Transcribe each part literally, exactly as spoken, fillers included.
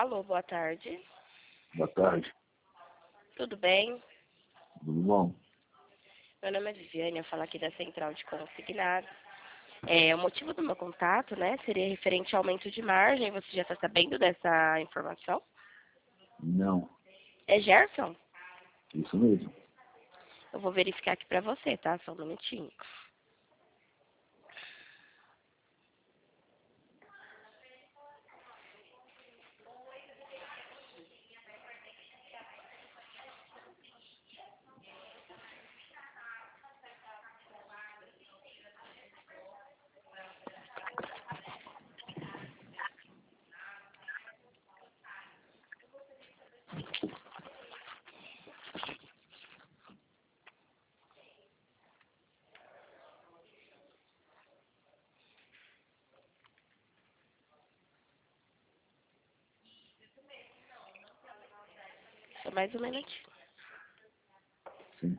Alô, boa tarde. Boa tarde. Tudo bem? Tudo bom? Meu nome é Viviane, eu falo aqui da Central de Consignados. É, o motivo do meu contato, né, seria referente ao aumento de margem. Você já está sabendo dessa informação? Não. É Gerson? Isso mesmo. Eu vou verificar aqui para você, tá? Só um minutinho. Só mais um minutinho. Sim.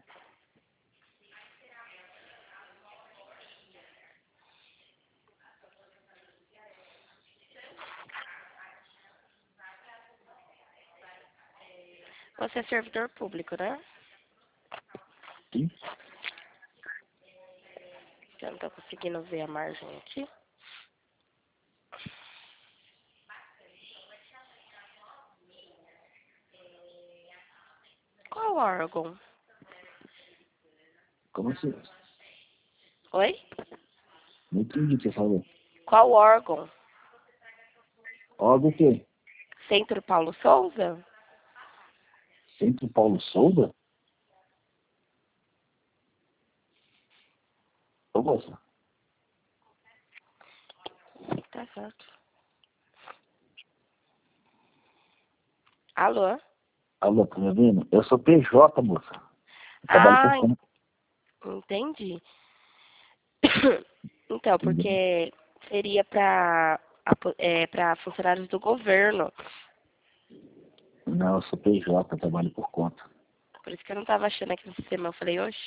Você é servidor público, né? Sim. Eu não tô conseguindo ver a margem aqui. Qual órgão? Como assim? Oi? Não entendi o que você falou. Qual órgão? Óbvio o quê? Centro Paulo Souza? Centro Paulo Souza? Ô, moça. Tá certo. Alô? Alô, tá me ouvindo? Eu sou P J, moça. Eu trabalho por Ah, conta. entendi. Então, Entendeu? porque seria para é, para funcionários do governo. Não, eu sou P J, eu trabalho por conta. Por isso que eu não estava achando aqui no sistema. Eu falei, oxe.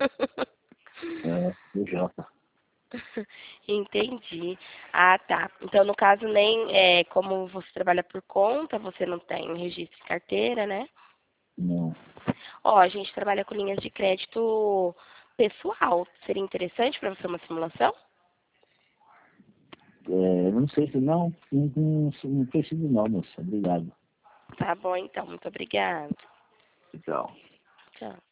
É, P J. Entendi. Ah, tá. Então, no caso, nem é, como você trabalha por conta, você não tem registro de carteira, né? Não. Ó, a gente trabalha com linhas de crédito pessoal. Seria interessante para você uma simulação? É, não sei se não. Não, não, não preciso não, moça. Obrigado. Tá bom, então. Muito obrigada. Tchau. Tchau.